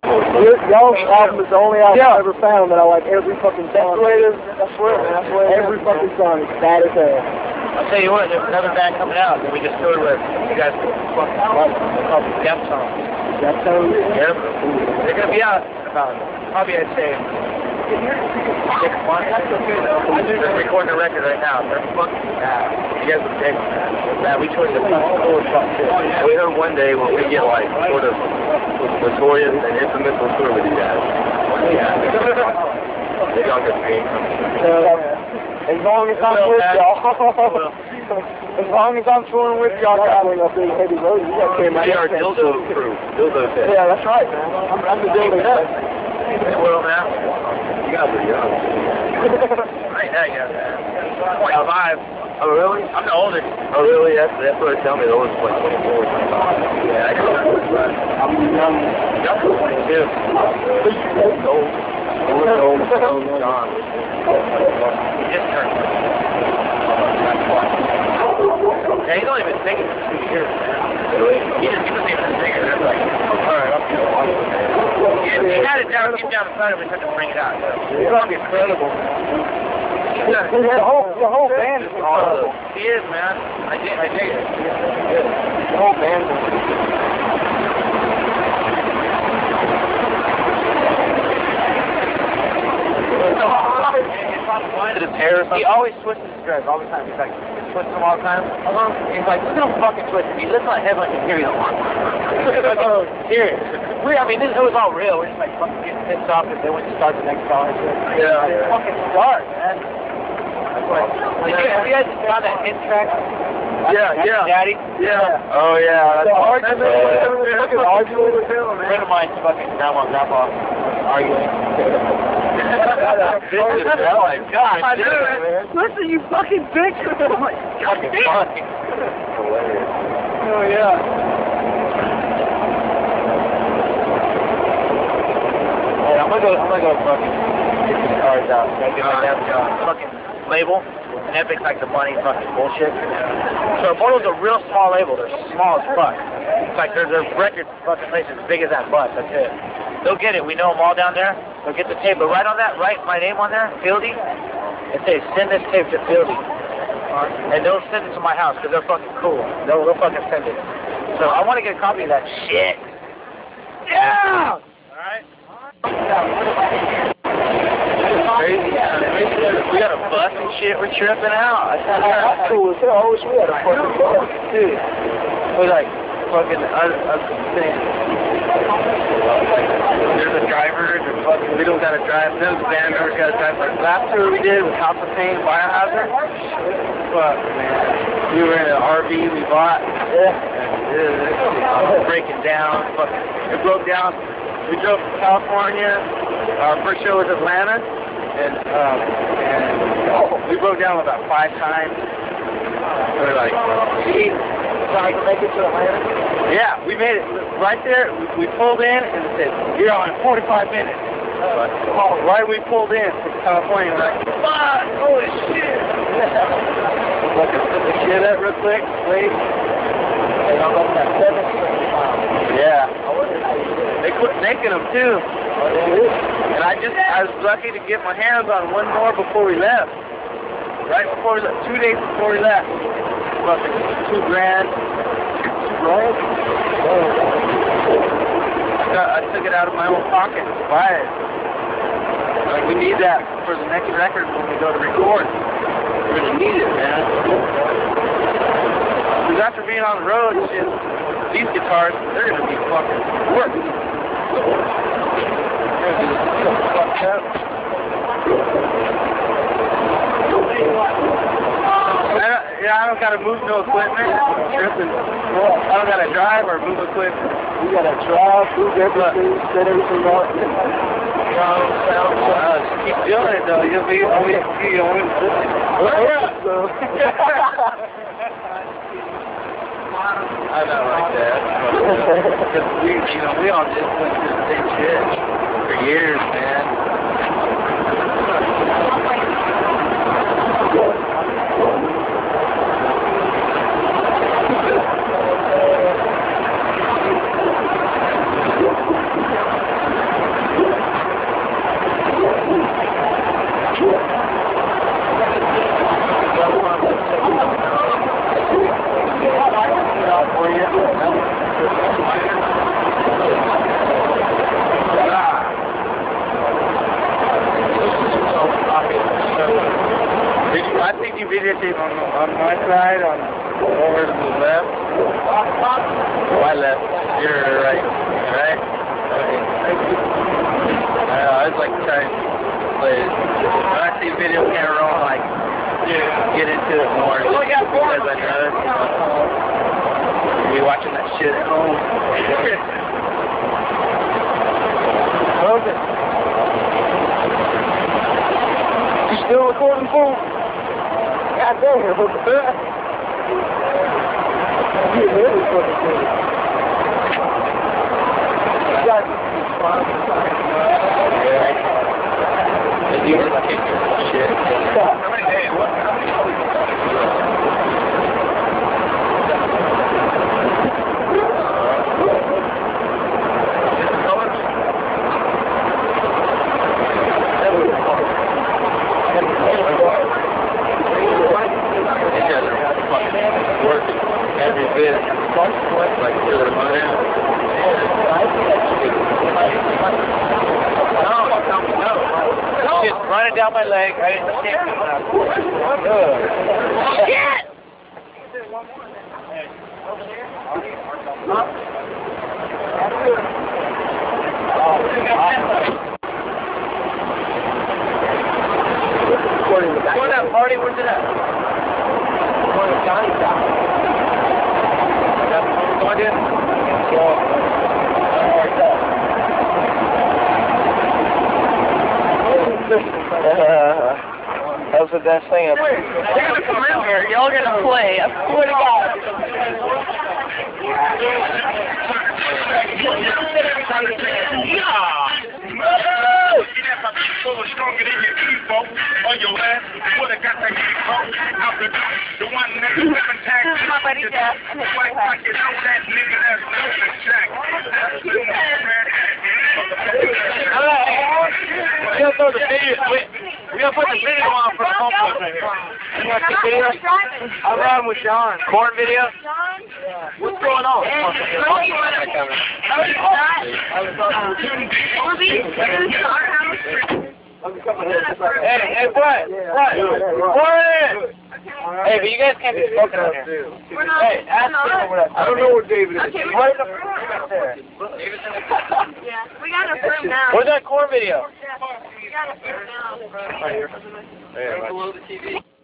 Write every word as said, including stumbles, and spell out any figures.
Y'all's album is the only album yeah. I've ever found that I like every fucking song. That's the way it is. That's where That's where every fucking song is bad as hell. I'll tell you what, there's another band coming out that we just toured with. You guys fucking love it. It's called Deftones. Deftones? Yep. They're going to be out about, probably I'd say, six months. They're recording a record right now. They're fucking bad. You guys would dig that. Man, we toured the fucking cool as fuck shit. We hope one day when we get like sort of notorious and infamous, we'll tour with you guys. Yeah. Maybe I'll get paid. As long as I'm with y'all. As long as I'm touring with y'all, I got a big heavy load. You got to carry my We are dildo crew. Dildo fit. Yeah, that's right, man. I'm, I'm the dildo fit. Well, man, you guys are young. Right now, you guys twenty-five. Oh, really? I'm the oldest. Oh, really? That's, that's what they tell me. The oldest is like twenty-four, twenty-five. Yeah, I guess that's what I'm young. Young for twenty-two. That's old. We're old. John. He just turned yeah, he's only been singing for two years, man. Really? He just he doesn't even sing it. That's like, alright, I'm gonna he, he had it down, deep down inside of him, we had to bring it out. So. He's gonna be incredible. Yeah. The whole, the whole band is incredible. He is, man. I dig, I dig it. The whole band is his hair. He always twists his dreads all the time. He's like, he's twisting them all the time. Uh-huh. He's like, look at him fucking twisting. He lifts my head like a hear you. Oh, serious. We, I mean, this, it was all real. We're just like fucking getting pissed off because they went to start the next song. Yeah. Like, yeah. Fucking start, man. That's like, did you, have you guys found that hit track? Yeah, yeah. Daddy? Yeah. Oh, yeah. The argument with him, fucking arguing with him, man. A friend of mine's fucking grandma and grandpa arguing. Bitches, oh my god. I knew it, man. Listen, you fucking bitch. I'm like, God damn. Hilarious. Oh, yeah. Hey, I'm gonna go, I'm gonna go fucking get these cards out. Gotta get my damn job. Fucking label. And Epic's like the money fucking bullshit. So Immortal's a real small label. They're small as fuck. It's like there's a record fucking place as big as that bus. That's it. They'll get it. We know them all down there. They'll get the tape. But right on that, write my name on there, Fieldy, and say, send this tape to Fieldy. And they'll send it to my house because they're fucking cool. They'll, they'll fucking send it. So I want to get a copy of that shit. Yeah! Alright? Crazy. We got a bus and shit. We're tripping out. That's cool as hell. I wish we had a fucking bus. Dude. We're like, fucking, I, I was saying, there's a driver, there's fucking, we don't gotta drive, there's a band members gotta drive. Like last tour we did with House of Pain, Biohazard, fuck, man. We were in an R V we bought, yeah, and it was breaking down, fucking, it broke down. We drove to California, our first show was Atlanta, and, um, and oh, we broke down about five times. We were like, gee. Trying to make it to Atlanta? Yeah, we made it right there. We, we pulled in and it said, you're on in forty-five minutes. But, oh, right we pulled in from California, we're like, fuck, holy shit. Look at the shit up real quick, wait. Yeah. They quit making them too. And I just, I was lucky to get my hands on one more before we left. Right before we left, two days before we left. Fucking two grand. Two grand? I, got, I took it out of my own pocket to buy it. Like, we need that for the next record when we go to record. We really need it, man. Because after being on the road, shit, these guitars, they're gonna be fucking worked. They're gonna be so fucked up. Yeah, I don't gotta move no equipment. Tripping. I don't gotta drive or move equipment. You gotta drive, move everything, set everything up. Uh, just keep doing it though. You'll be, you'll be, you'll be. I'm not like that. Because we, you know, we all just went through the same shit for years, man. barricade on, on my side, on Over to the left. My left. You're right. Right? Okay. I know, I was like trying to play it. When I see video camera on, like, get into it more. Just because I know, you know, be watching that shit at home. Okay. You still recording, fool? God damn, what the fuck? You really fucking good. You got Yeah. If you were like shit. Hey, what? Every bit, like to the money. No, no, no. Shit's running down my leg. I didn't see it. Shit! Where's that party? Where's it at? Where's Johnny's at? Going in? Yeah. That was the best thing ever. Y'all gonna play. I swear to God. Stronger than your ego on your ass. Would have got that ego out the the one that seven tags. My buddy Jeff. White pocket, know that nigga that's not the jack. We gotta throw the video. We, we gotta put the video on for the home right here. You want the video? I'm riding with Sean. Corn video? What's going on? Hey, hey, what? What? What? Hey, but you guys can't be smoking on here. We're not. Hey, ask him over that. I don't know what David is. Okay, we Where's got the a right there? Yeah, we got a firm now. Where's that corn video? We got a firm now. Right here. Below the T V.